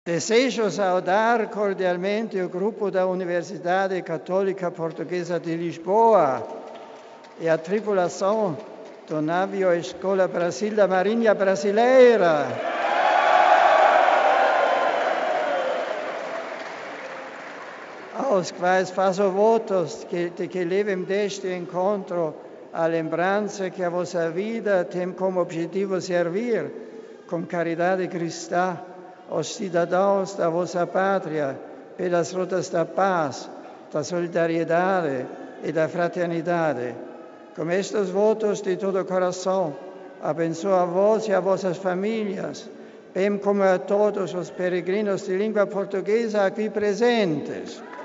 Desejo saudar cordialmente o grupo da Universidade Católica Portuguesa de Lisboa e a tripulação do navio Escola Brasil da Marinha Brasileira. Aos quais faço votos de que levem deste encontro a lembrança que a vossa vida tem como objetivo servir, com caridade cristã, os cidadãos da vossa pátria, pelas rotas da paz, da solidariedade e da fraternidade. Com estes votos de todo o coração, abençoo a vós e a vossas famílias, bem como a todos os peregrinos de língua portuguesa aqui presentes.